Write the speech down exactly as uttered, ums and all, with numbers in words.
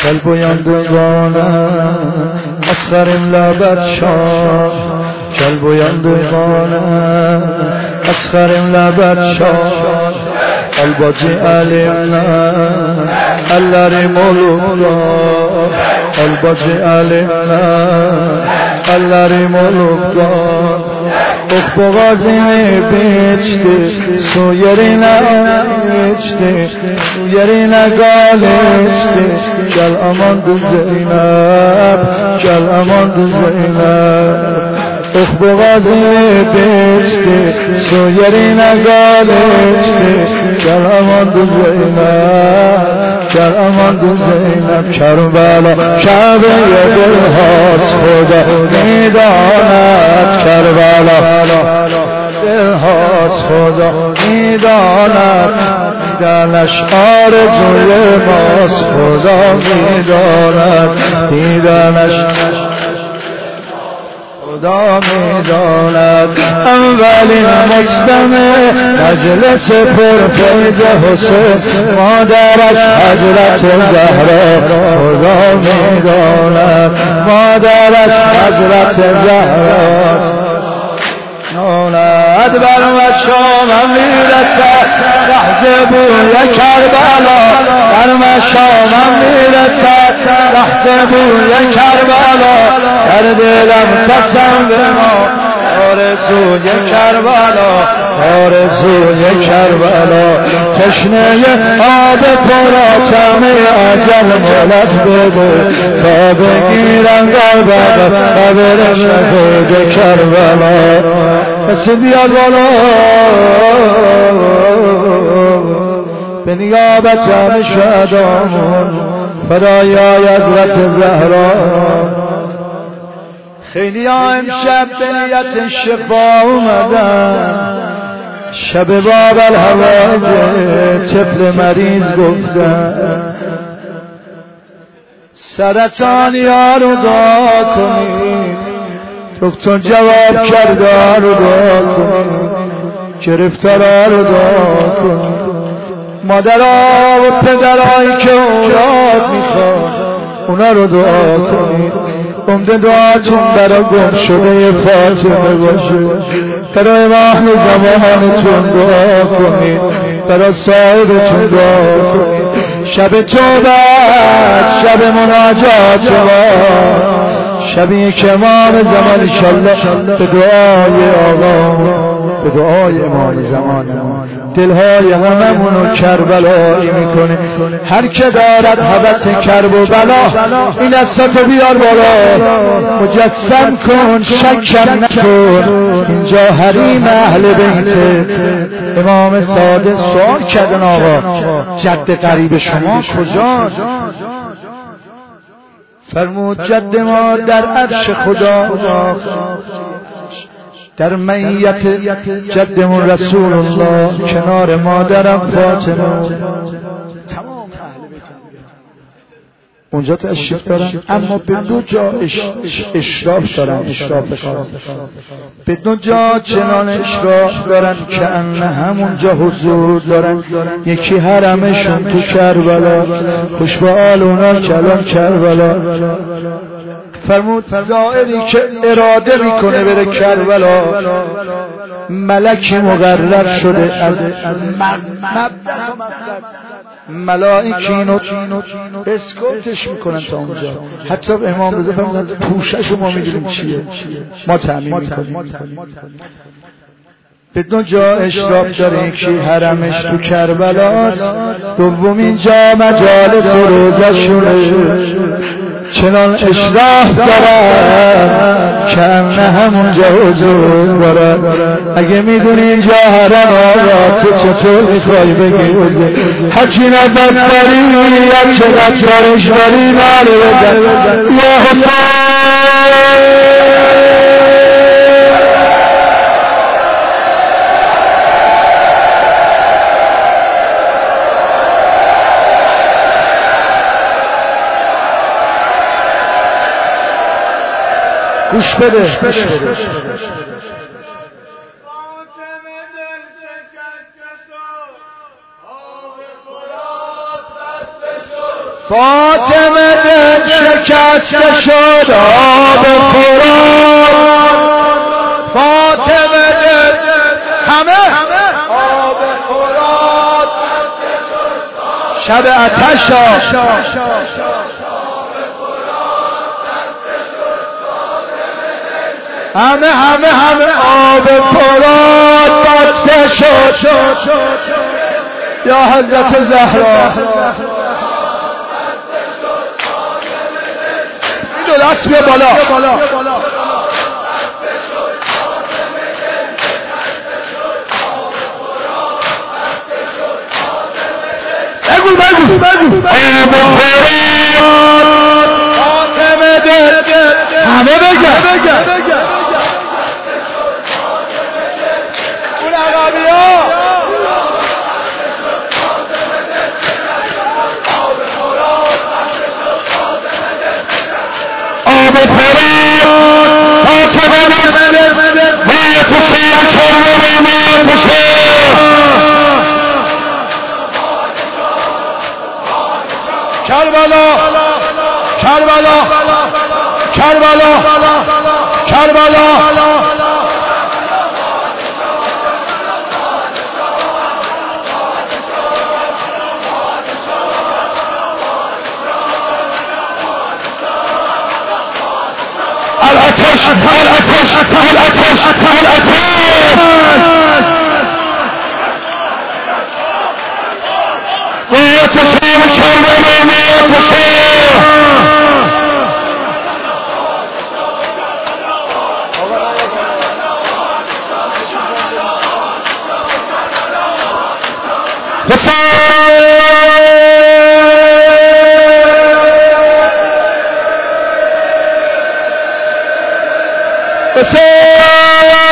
گلبویندگانم اسخریم لبت شاه گلبویندگانم اسخریم لبت شاه الباجی علینا اللری مولودا الباجی علینا اللری مولودا اخ بغازی بیچتی سویرینا بیچتی سویرینا گالشتی گل امان دو زینب گل امان دو زینب اخ بغازی بیچتی سویرینا گالشتی گل امان دو زینب گل امان دو زینب کربلا کعبه دل هاست خدا میداند کربلا دل هاست خدا میداند دیدنش آرزوی ماست خدا میداند دیدنش خدا میداند اولین مجتمع مجلس پرفیض حسین مادرش حضرت زهرا خدا میداند مادرش حضرت زهرا نولد بر مشام میرسد لحظه بوی کربلا بر مشام میرسد لحظه بوی کربلا در دلم تصم به ما آرزوی کربلا آرزوی کربلا تشنه آب پرآتم اجل مولد بده تا بگیرم قلبم قبر شهید کربلا پس بیاد بالا به نیابت همه شهدامون فدای حضرت زهرا خیلی ها امشب به نیت شفا اومدن شب باب الهوای طفل مریض گفتن سرطانی ها رو دعا کنید دکتر جواب کرده رو دعا کنید گرفتار رو دعا کنید مادرها و پدرهایی که اولاد میخواد اونا رو دعا کنید عمده دعاتون برای گم شده فاطمه باشه برای اهل زمانتون دعا کنید برای صاحبتون دعا کنید شب توبه است شب مناجات ما شبیه که امام زمان انشالله به دعای آقا به دعای امام زمان دلهای هممونو کربلایی میکنه هر که دارد هوس کرب و بلا این دستاتو بیار بالا مجسم کن شکم نکن اینجا حریم اهل بیت امام صادق سوال کردن آقا جد قریب شما کجاست فرمود جد ما در عرش خدا در میت جدمون رسول الله کنار مادرم فاطمه اونجا تشریف دارن اما به دو جا اشراف دارن اشراف خاص به دو جا چنان اشراف دارن که ان همونجا حضور دارن یکی حرمشون تو کربلا خوش به آل اونا کلام کربلا فرمود زائری که اراده میکنه بره کربلا ملکی مقرر شده از مبدأ و مقصد ملائکینو اسکوتش میکنن تا اونجا حتی امام رضا فرمودن پوشش ما میدونیم چیه ما تعمیم میکنیم به دو جا اشراف داره یکی حرمش تو کربلاست دومین جا مجالس روزه شونه چنان اشراف دارن که انه همونجا حضور دارن اگه میدونی اینجا حرم آقا تو چطور میخوای بگی هرچی نفس داری یا چقدر کارش داری مالی بزن یا حسین گوش بده گوش بده فاطمه دل شکسته شد آب فرات فاطمه دل همه آب فرات شب آتش همه همه همه آب فرات بسته شد یا حضرت زهرا این دو دست بیا بالا بگو بگو بگو فاطمه دل همه بگه اون عقبی ها آب فرات فاطمه دل باید شیر شروع باید شیر کربلا کربلا کربلا کربلا الاتش الاتش الاتش الاتش ويتشير كربلاء ويتشير حسين